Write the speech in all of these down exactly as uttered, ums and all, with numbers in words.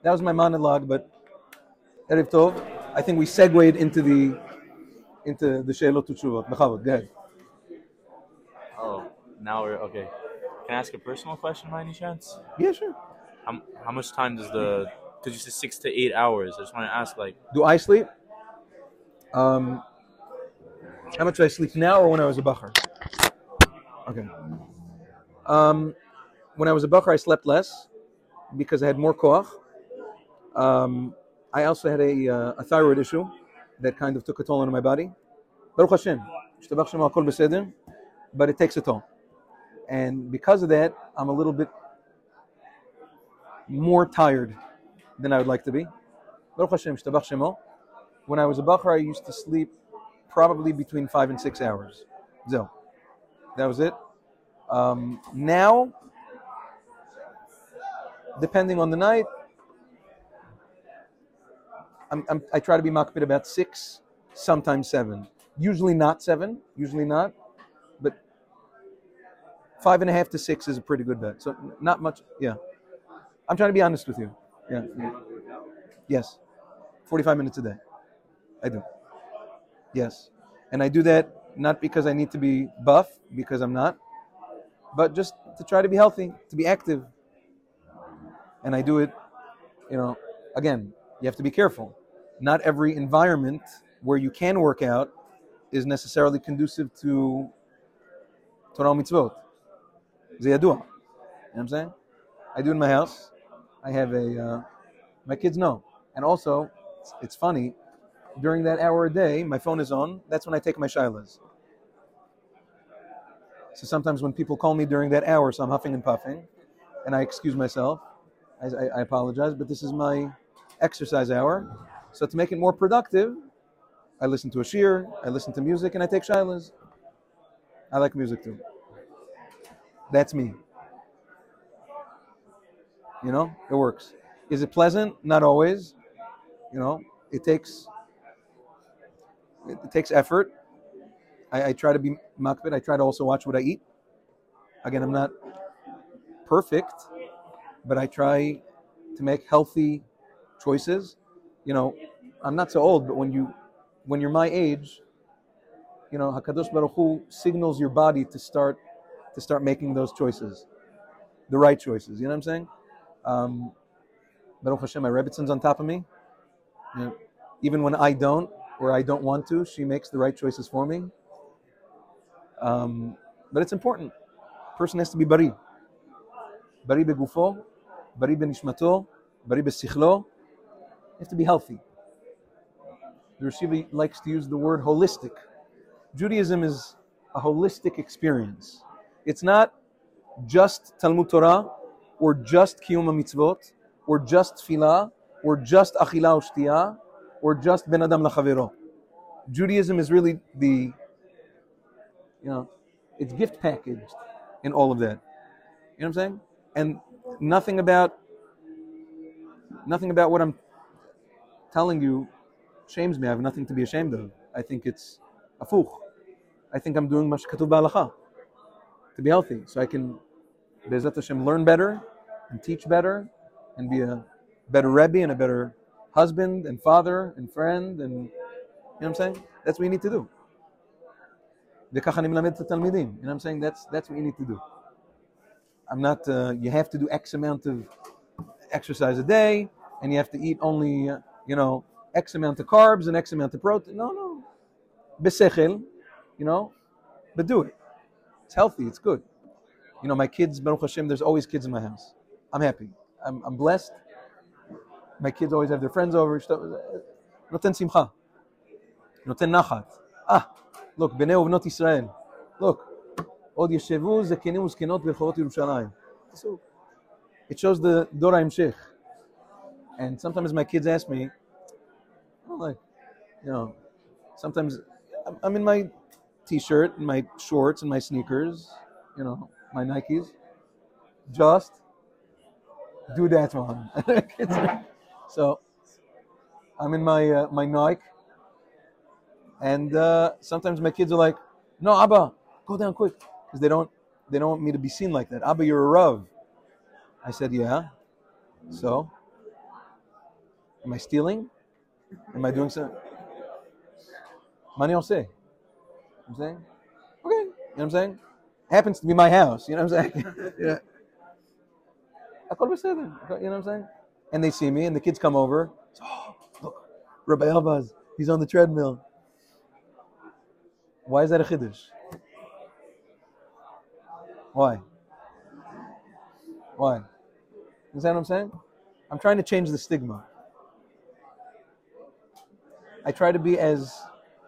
that was my monologue, but Erev Tov. I think we segued into the into the Sheilot Utshuvot. Bechavod, go ahead. Oh, now we're okay. Can I ask a personal question by any chance? Yeah, sure. How, how much time does the? Because you said six to eight hours. I just want to ask, like, Do I sleep? Um, how much do I sleep now or when I was a bacher? Okay. Um, when I was a bacher, I slept less because I had more koach. Um, I also had a, uh, a thyroid issue that kind of took a toll on my body. Baruch Hashem, Shtabach Shema Kol Beseder, but it takes a toll. And because of that, I'm a little bit more tired than I would like to be. Baruch Hashem, Shtabach Shema. When I was a bacher, I used to sleep probably between five and six hours. So, that was it. Um, now, depending on the night, I'm, I'm, I try to be makpid about six, sometimes seven. Usually not seven, usually not, but five and a half to six is a pretty good bet. So not much, yeah. I'm trying to be honest with you. Yeah. Yes. forty-five minutes a day. I do. Yes. And I do that not because I need to be buff, because I'm not, but just to try to be healthy, to be active. And I do it, you know, again, you have to be careful. Not every environment where you can work out is necessarily conducive to Torah mitzvot. Ze yadua. You know what I'm saying? I do it in my house. I have a, uh, my kids know. And also, it's, it's funny, during that hour a day, my phone is on. That's when I take my shilas. So sometimes when people call me during that hour, so I'm huffing and puffing, and I excuse myself, I, I, I apologize, but this is my exercise hour. So to make it more productive, I listen to a shir, I listen to music, and I take shilas. I like music too. That's me. You know, it works. Is it pleasant? Not always. You know, it takes it, it takes effort. I, I try to be makbid. I try to also watch what I eat. Again, I'm not perfect, but I try to make healthy choices. You know, I'm not so old, but when you when you're my age, you know, Hakadosh Baruch Hu signals your body to start to start making those choices, the right choices. You know what I'm saying? Um, Baruch Hashem, my Rebbitzin's on top of me. You know, even when I don't, or I don't want to, she makes the right choices for me. Um, but it's important. Person has to be bari. Bari begufo, bari benishmato, bari besichlo. You have to be healthy. The Rishiva likes to use the word holistic. Judaism is a holistic experience. It's not just Talmud Torah, or just Kiyum HaMitzvot, or just Tfilah, or just Achila Ushtiyah, or just Ben Adam Lachavero. Judaism is really the, you know, it's gift packaged in all of that. You know what I'm saying? And nothing about, nothing about what I'm telling you shames me. I have nothing to be ashamed of. I think it's afuch. I think I'm doing mash katuv b'halacha to be healthy, so I can, Be'ezrat Hashem, learn better and teach better and be a better Rebbe and a better husband and father and friend, and you know what I'm saying? That's what you need to do. V'kach ani melamed et talmidim. You know what I'm saying? That's that's what you need to do. I'm not. Uh, you have to do X amount of exercise a day, and you have to eat only, uh, you know, X amount of carbs and X amount of protein. No, no. Besechel, you know, but do it. It's healthy. It's good. You know, my kids, Baruch Hashem, there's always kids in my house. I'm happy. I'm, I'm blessed. My kids always have their friends over. Noten simcha. Noten nachat. Ah, look, Bnei Uvnot Israel. Look. Od yeshevu zekenim uzkenot berchovot Yerushalayim. So it shows the Dor HaHamshech. And sometimes my kids ask me, oh, like, you know, sometimes I'm, I'm in my t-shirt and my shorts and my sneakers, you know, my Nikes. Just do that one. So I'm in my uh, my Nike, and uh, sometimes my kids are like, "No, Abba, go down quick," because they don't they don't want me to be seen like that. Abba, you're a Rav. I said, "Yeah." So Am I stealing? Am I doing something? Money I'll say. You know what I'm saying? Okay. You know what I'm saying? Happens to be my house. You know what I'm saying? Yeah. Akol beseder. You know what I'm saying? And they see me, and the kids come over. Oh, look, Rabbi Elbaz, he's on the treadmill. Why is that a chiddush? Why? Why? You understand what I'm saying? I'm trying to change the stigma. I try to be as...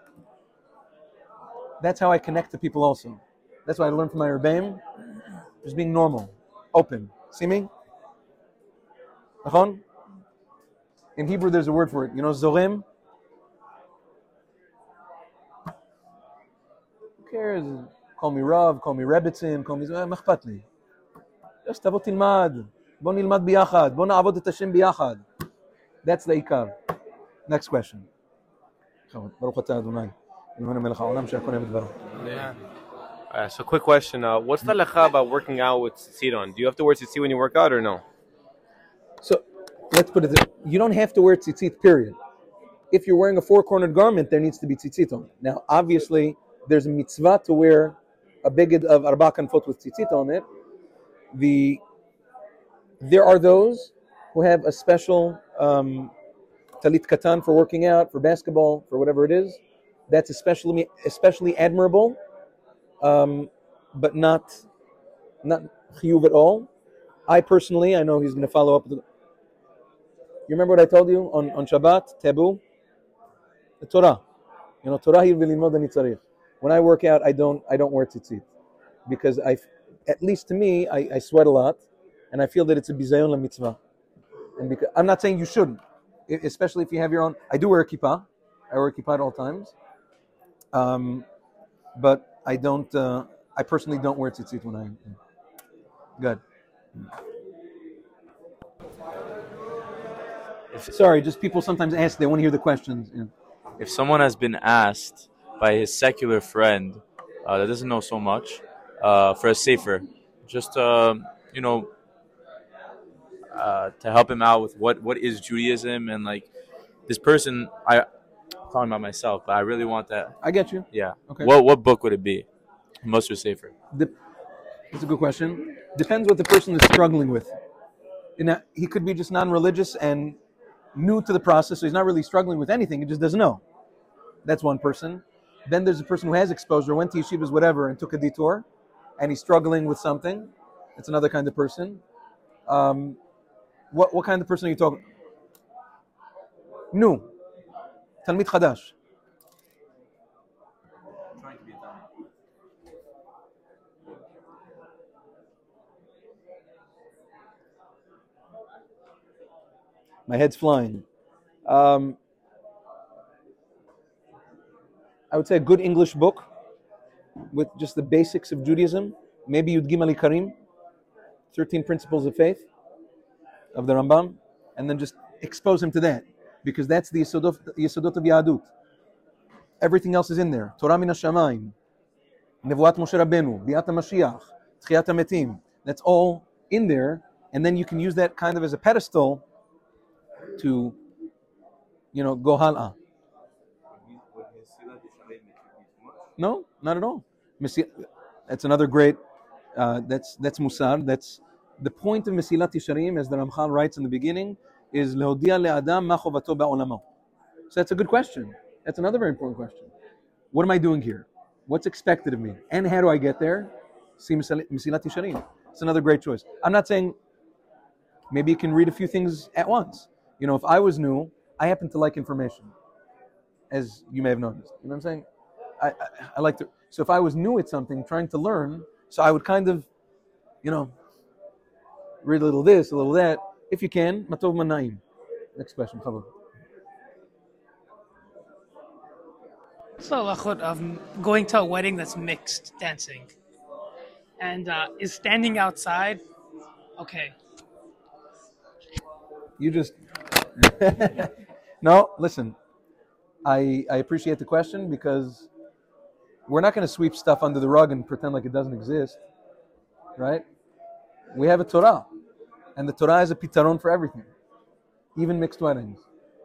That's how I connect to people also. That's what I learned from my Rebbeim. Just being normal, open. See me? Nachon? In Hebrew, there's a word for it. You know, zorim? Who cares? Call me Rav, call me Rebbitzin, call me... מה אכפת לי? Just תבוא תלמד. בוא נלמד ביחד. בוא נעבוד את השם ביחד. That's the עיקר. Next question. ברוך אתה אדוני. אלוהינו מלך העולם שהכל נהיה בדברו. Yeah. Uh, so quick question. Uh, what's the halacha about working out with tzitzit on? Do you have to wear tzitzit when you work out or no? So, let's put it this way. You don't have to wear tzitzit, period. If you're wearing a four-cornered garment, there needs to be tzitzit on it. Now, obviously, there's a mitzvah to wear a beged of arba kanfot with tzitzit on it. The, there are those who have a special um, talit katan for working out, for basketball, for whatever it is. That's especially especially admirable, um, but not not chiyuv at all. I personally, I know he's going to follow up. With the, you remember what I told you on, on Shabbat, Tabu? The Torah. You know, Torah v'limod ani tzarich. When I work out, I don't I don't wear tzitzit because I, at least to me, I, I sweat a lot, and I feel that it's a bizayon la mitzvah. And because I'm not saying you shouldn't, especially if you have your own. I do wear a kippah. I wear a kippah at all times. Um, but I don't. Uh, I personally don't wear tzitzit when I. Good. If, Sorry, just people sometimes ask. They want to hear the questions. Yeah. if someone has been asked by his secular friend uh, that doesn't know so much uh, for a sefer, just uh, you know, uh, to help him out with what, what is Judaism, and like this person, I. talking about myself, but I really want that. I get you. Yeah. Okay. What what book would it be? Most are safer. The, that's a good question. Depends what the person is struggling with. You know, he could be just non-religious and new to the process, so he's not really struggling with anything. He just doesn't know. That's one person. Then there's a person who has exposure, went to yeshivas, whatever, and took a detour, and he's struggling with something. That's another kind of person. Um, what what kind of person are you talking? New. Talmid Chadash. My head's flying. Um, I would say a good English book with just the basics of Judaism. Maybe Yud Gimel Karim, thirteen Principles of Faith of the Rambam, and then just expose him to that. Because that's the Yesodot, Yesodot of Yahadut. Everything else is in there. Torah min hashamayim, Nevuat Moshe Rabbeinu, Biat HaMashiach, Tchiyat HaMetim. That's all in there. And then you can use that kind of as a pedestal to, you know, go hal'ah. No, not at all. That's another great, uh, that's that's Musar. That's the point of Mesilat Yesharim, as the Ramchal writes in the beginning, is lehodia le'adam ma chovato ba'olamo. So that's a good question. That's another very important question. What am I doing here? What's expected of me? And how do I get there? See Mesilat Yesharim. It's another great choice. I'm not saying maybe you can read a few things at once. You know, if I was new, I happen to like information, as you may have noticed. You know what I'm saying? I, I, I like to. So if I was new at something, trying to learn, so I would kind of, you know, read a little this, a little that. If you can, matov mana'im. Next question, Chavod. What's the halachot of going to a wedding that's mixed dancing? And uh, is standing outside okay? You just... No, listen. I I appreciate the question because we're not going to sweep stuff under the rug and pretend like it doesn't exist, right? We have a Torah, and the Torah is a pitaron for everything, even mixed weddings.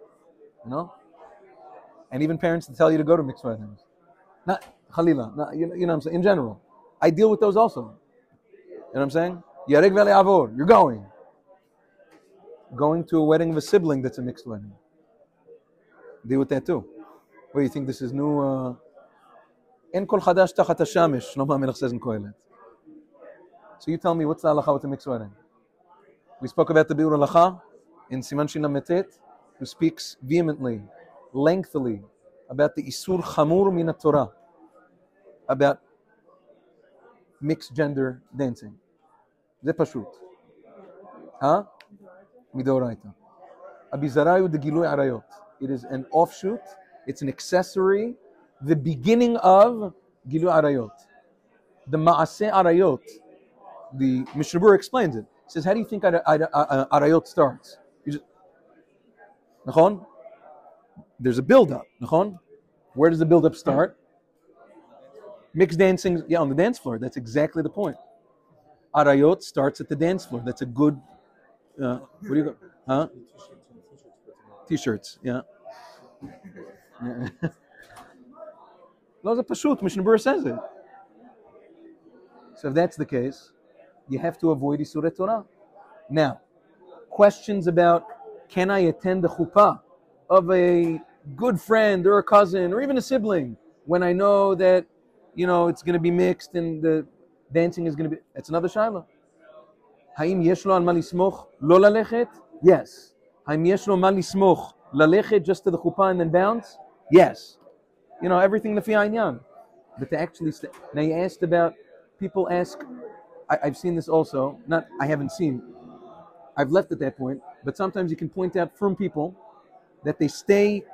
you know? And even parents that tell you to go to mixed weddings. Not Khalila, not, you, know, you know what I'm saying? In general. I deal with those also. You know what I'm saying? Yarek vele avor, you're going. Going to a wedding of a sibling that's a mixed wedding. Deal with that too. What, you think this is new? Uh, En kol chadash tachat hashamesh, Shlomo HaMelech says in Kohelet. So you tell me, what's the halacha with the mixed wedding? We spoke about the Biur Halacha in Siman Shin Metet, who speaks vehemently, lengthily, about the Isur Chamur Min Torah, about mixed gender dancing. זה פשוט. Huh? מדאורייתא. הביזרה הוא דגילוי עריות. It is an offshoot, it's an accessory, the beginning of גילוי עריות. The מעשה עריות, the Mishnah Berurah explains it. He says, how do you think עריות starts? You just, נכון? There's a build-up, נכון? Where does the build-up start? Mixed dancing, yeah, on the dance floor. That's exactly the point. Arayot starts at the dance floor. That's a good, uh, what do you go, huh? T-shirts, yeah. No, it's a pashut. Mishnah Berurah says it. So if that's the case, you have to avoid Isurei Torah. Now, questions about, can I attend the chuppah of a good friend or a cousin or even a sibling when I know that, you know, it's going to be mixed and the dancing is going to be... That's another shayla. Haim yesh lo al ma lismoch lo lalechet? Yes. Haim yesh lo ma lismoch lalechet just to the chuppah and then bounce? Yes. You know, everything lefi ha'inyan. But to actually... St- now you asked about... People ask... I, I've seen this also. Not... I haven't seen... I've left at that point. But sometimes you can point out from people that they stay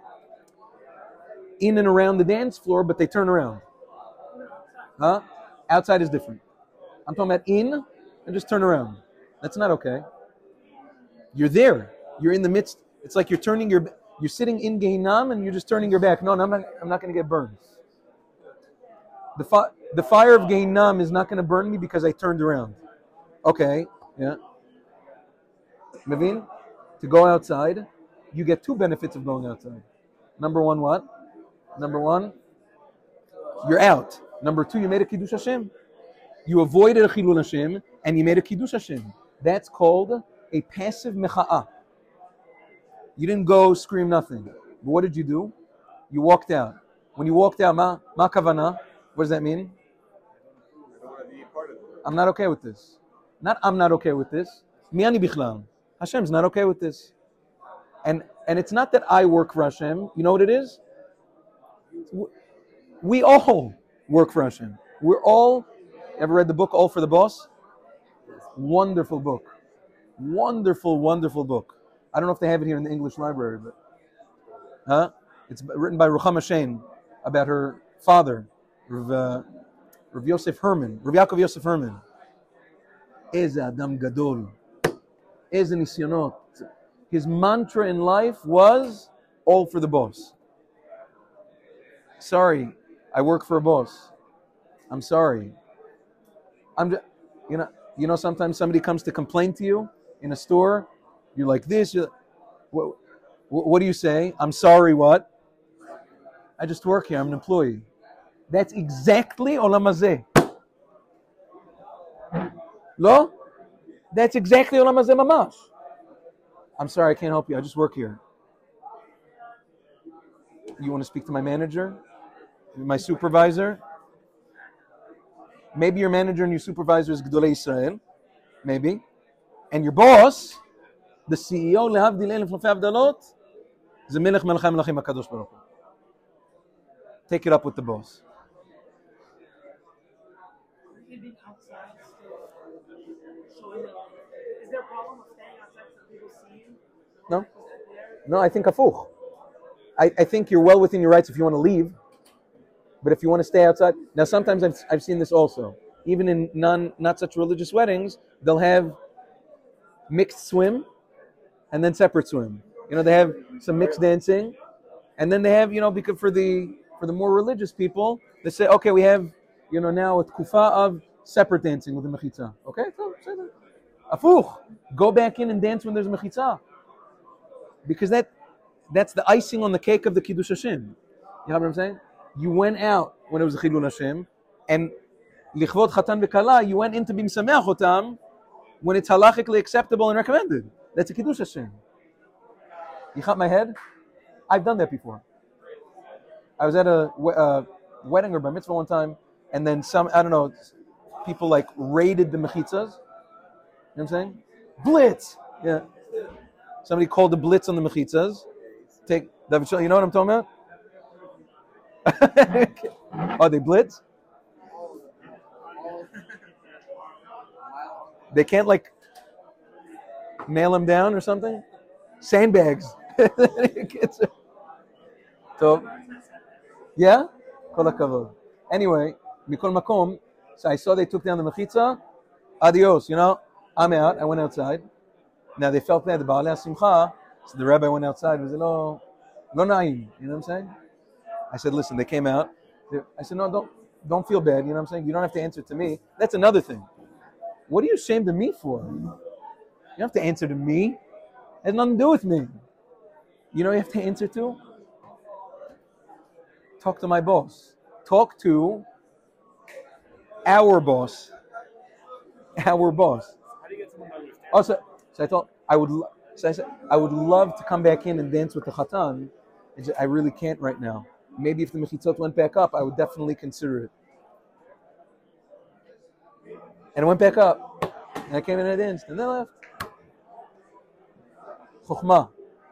in and around the dance floor, but they turn around. Huh? Outside is different. I'm talking about in and just turn around. That's not okay. You're there. You're in the midst. It's like you're turning your, you're sitting in Gehinnom and you're just turning your back. No, no I'm not. I'm not going to get burned. The fi- the fire of Gehinnom is not going to burn me because I turned around. Okay. Yeah. Mavin, to go outside, you get two benefits of going outside. Number one, what? Number one, you're out. Number two, you made a Kiddush Hashem. You avoided a Chilul Hashem, and you made a Kiddush Hashem. That's called a passive mecha'ah. You didn't go scream nothing. But what did you do? You walked out. When you walked out, ma, ma kavana, what does that mean? I'm not okay with this. Not I'm not okay with this. Mi ani bichlal. Hashem's not okay with this. And and it's not that I work for Hashem. You know what it is? We all work for Hashem. We're all, ever read the book All for the Boss? Wonderful book. Wonderful, wonderful book. I don't know if they have it here in the English library, but huh? It's written by Ruchama Shein about her father, Rav, uh, Rav Yosef Herman, Rav Yaakov Yosef Herman. Eze Adam Gadol. Eze Nisyonot. His mantra in life was all for the boss. Sorry, I work for a boss. I'm sorry. I'm just, you know, you know, sometimes somebody comes to complain to you in a store. You're like this. You're, what, what do you say? I'm sorry, what? I just work here. I'm an employee. That's exactly Olam Hazeh. Lo? That's exactly Olam Hazeh mamash. I'm sorry, I can't help you. I just work here. You want to speak to my manager? My supervisor? Maybe your manager and your supervisor is Gedolei Israel. Maybe. And your boss, the C E O, lehavdil elef alfei avdalot, ze melech melechei melachim HaKadosh Baruch Hu. Take it up with the boss. Is there a problem with staying outside so people see you? No. No, I think afuch. I, I think you're well within your rights if you want to leave. But if you want to stay outside... Now, sometimes I've, I've seen this also. Even in non, not such religious weddings, they'll have mixed swim and then separate swim. You know, they have some mixed dancing. And then they have, you know, because for the for the more religious people, they say, okay, we have, you know, now a tkufa of separate dancing with the mechitza. Okay, so say that. Afuch. Go back in and dance when there's a mechitza. Because that, that's the icing on the cake of the Kiddush Hashem. You know what I'm saying? You went out when it was the Chilul Hashem, and lichvot chatan v'kala, you went into bimsameach otam when it's halachically acceptable and recommended. That's a Kiddush Hashem. You cut my head? I've done that before. I was at a, a wedding or bar mitzvah one time, and then some, I don't know, people like raided the mechitzas. You know what I'm saying? Blitz! Yeah. Somebody called the blitz on the mechitzas. Take, you know what I'm talking about? Oh, they blitz? They can't like nail him down or something? Sandbags. So, yeah? Kol hakavod. Anyway, mikol makom, so I saw they took down the mechitza. Adios, you know? I'm out. I went outside. Now they felt bad. The Baalei Simcha, so the rabbi went outside and said, "Oh, no na'im." You know what I'm saying? I said, "Listen, they came out." I said, "No, don't, don't feel bad." You know what I'm saying? You don't have to answer to me. That's another thing. What are you ashamed of me for? You don't have to answer to me. It has nothing to do with me. You know, you have to answer to. Talk to my boss. Talk to our boss. Our boss. How do you get someone to understand? Also, so I thought I would. Lo- so I said I would love to come back in and dance with the chatan. I, just, I really can't right now. Maybe if the mechitzot went back up, I would definitely consider it. And it went back up, and I came in and I danced, and then I left. Chokhmah,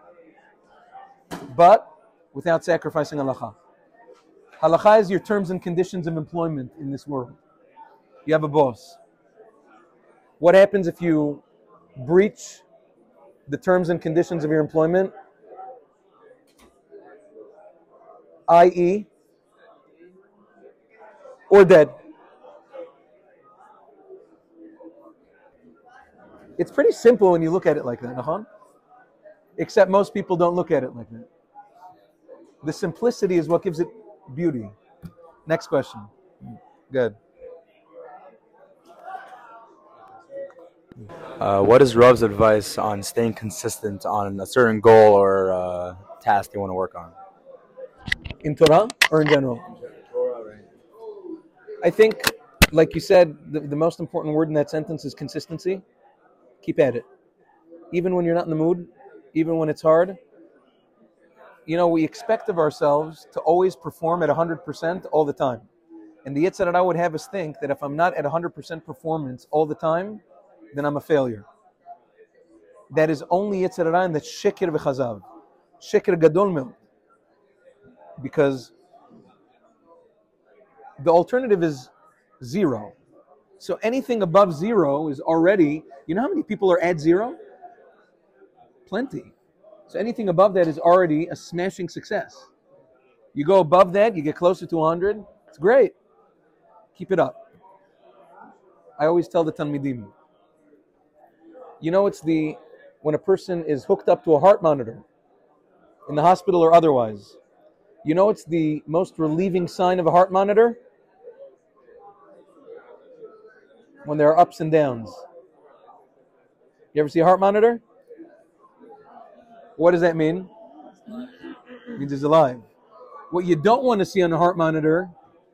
but without sacrificing halacha. Halacha is your terms and conditions of employment in this world. You have a boss. What happens if you breach the terms and conditions of your employment? that is, or dead. It's pretty simple when you look at it like that, Nahon? Except most people don't look at it like that. The simplicity is what gives it beauty. Next question. Good. Uh, what is Rav's advice on staying consistent on a certain goal or uh, task you want to work on? In Torah or in general? I think, like you said, the, the most important word in that sentence is consistency. Keep at it. Even when you're not in the mood, even when it's hard. You know, we expect of ourselves to always perform at one hundred percent all the time. And the Yetzer Hara would have us think that if I'm not at one hundred percent performance all the time, then I'm a failure. That is only Yetzer Hara, and that's Sheker v'chazav. Sheker gadol me'od. Because the alternative is zero. So anything above zero is already, you know how many people are at zero? Plenty. So anything above that is already a smashing success. You go above that, you get closer to one hundred, it's great. Keep it up. I always tell the Talmidim, you know, it's the, when a person is hooked up to a heart monitor, in the hospital or otherwise, you know it's the most relieving sign of a heart monitor? When there are ups and downs. You ever see a heart monitor? What does that mean? It means it's alive. What you don't want to see on a heart monitor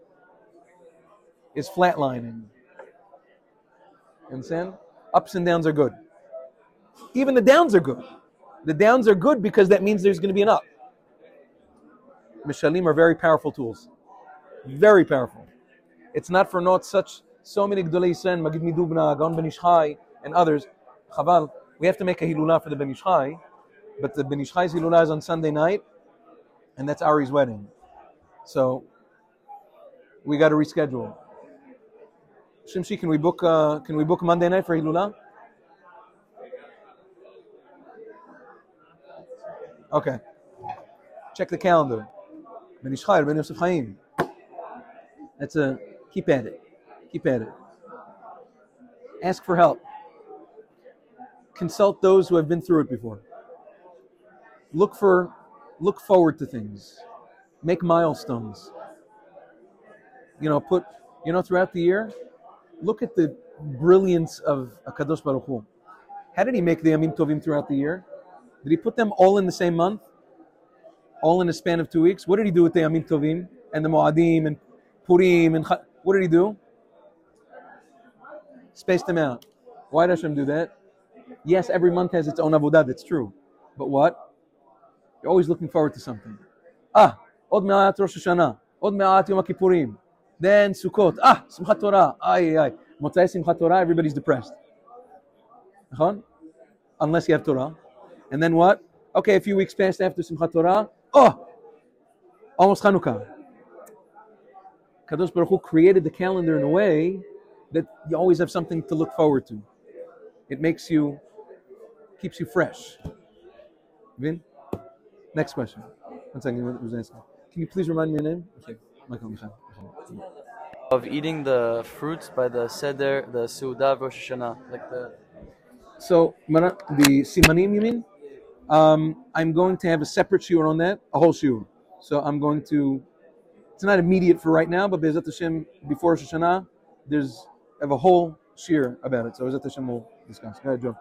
is flatlining. You understand? Ups and downs are good. Even the downs are good. The downs are good because that means there's going to be an up. Mishalim are very powerful tools. Very powerful. It's not for naught such, so many Gdolei Yisrael, Magid Midubna, Gaon Ben Ish Chai, and others. Chaval, we have to make a Hilulah for the Ben Ish Chai, but the Ben Ish Chai's Hilulah is on Sunday night, and that's Ari's wedding. So, we got to reschedule. Shimshi, can we book, uh, can we book Monday night for Hilulah? Okay. Check the calendar. Ben Ish Chai, Ben Yosef Chaim. That's a, keep at it. Keep at it. Ask for help. Consult those who have been through it before. Look for, look forward to things. Make milestones. You know, put, you know, throughout the year, look at the brilliance of HaKadosh Baruch Hu. How did he make the Yamim Tovim throughout the year? Did he put them all in the same month? all in a span of two weeks. What did he do with the Yamim Tovim and the Moadim and Purim and Ch- what did he do? Spaced them out. Why does Hashem do that? Yes, every month has its own avodah. That's true, but what? You're always looking forward to something. Ah, Od Me'at Rosh Hashanah, Od Me'at Yom Kippurim, then Sukkot. Ah, Simchat Torah. Ay, ay, Motzai Simchat Torah. Everybody's depressed. Unless you have Torah, and then what? Okay, a few weeks passed after Simchat Torah. Oh, almost Chanukah. Kadosh Baruch Hu created the calendar in a way that you always have something to look forward to. It makes you, keeps you fresh. Vin? Next question. One second. What was asking? Can you please remind me your name? Okay. Michael Michal. Of eating the fruits by the Seder, the Seudah of Rosh Hashanah, like the. So, the Simanim, you mean? Um, I'm going to have a separate shiur on that, a whole shiur. So I'm going to, it's not immediate for right now, but Be'ezat Hashem, before Rosh Hashanah, there's, I have a whole shiur about it. So Be'ezat Hashem will discuss. Go ahead, Joe.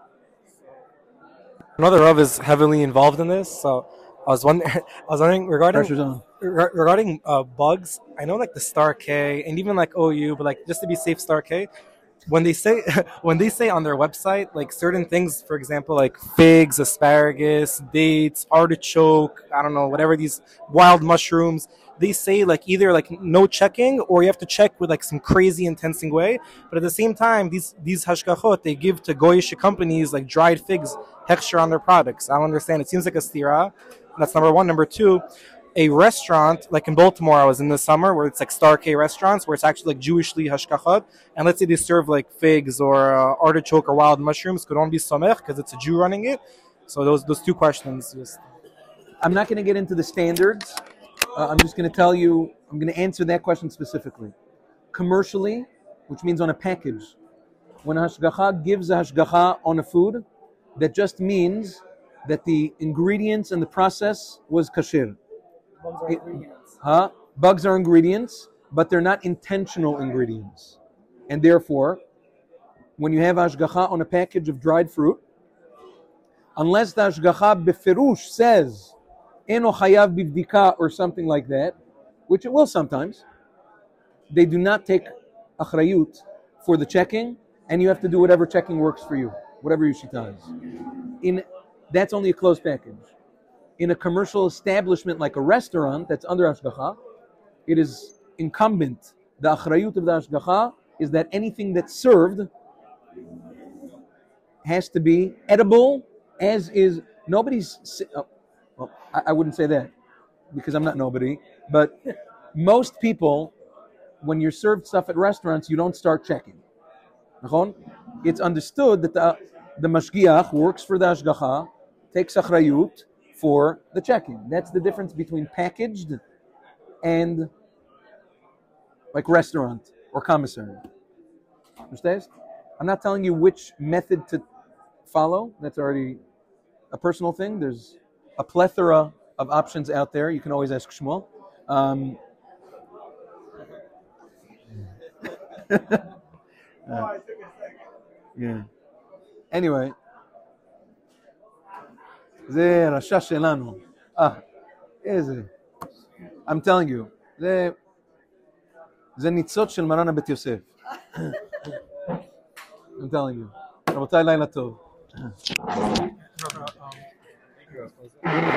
Another Rav is heavily involved in this, so I was wondering, I was wondering regarding Pressure's on. re- regarding uh, bugs. I know like the Star K and even like O U, but like just to be safe, Star K. When they say when they say on their website like certain things, for example, like figs, asparagus, dates, artichoke, I don't know, whatever these wild mushrooms, they say like either like no checking or you have to check with like some crazy intensing way. But at the same time, these these hashgachot they give to goyish companies like dried figs texture on their products. I don't understand. It seems like a stira. That's number one. Number two, a restaurant like in Baltimore, I was in the summer where it's like Star K restaurants where it's actually like Jewishly hashgachot, and let's say they serve like figs or uh, artichoke or wild mushrooms, could only be somech because it's a Jew running it. So those those two questions. Just. I'm not going to get into the standards. Uh, I'm just going to tell you, I'm going to answer that question specifically. Commercially, which means on a package, when a hashgacha gives a hashgacha on a food, that just means that the ingredients and the process was kasher. Bugs are It- ingredients. Huh? Bugs are ingredients, but they're not intentional ingredients. And therefore, when you have hashgacha on a package of dried fruit, unless the hashgacha befirush says, eno chayav bivdika or something like that, which it will sometimes, they do not take achrayut for the checking, and you have to do whatever checking works for you, whatever your shita is. In, that's only a closed package. In a commercial establishment like a restaurant that's under hashgacha, it is incumbent, the achrayut of the hashgacha is that anything that's served has to be edible, as is, nobody's, oh, well, I, I wouldn't say that, because I'm not nobody, but most people, when you're served stuff at restaurants, you don't start checking. It's understood that the, the mashgiach works for the hashgacha, takes achrayut for the checking. That's the difference between packaged and like restaurant or commissary. Understand? I'm not telling you which method to follow. That's already a personal thing. There's a plethora of options out there. You can always ask Shmuel. Um, uh, yeah. Anyway, זה רשע שלנו. אה, איזה. I'm telling you, זה, זה ניצוץ של מרן הבית יוסף. I'm telling you. רבותיי, לילה טוב.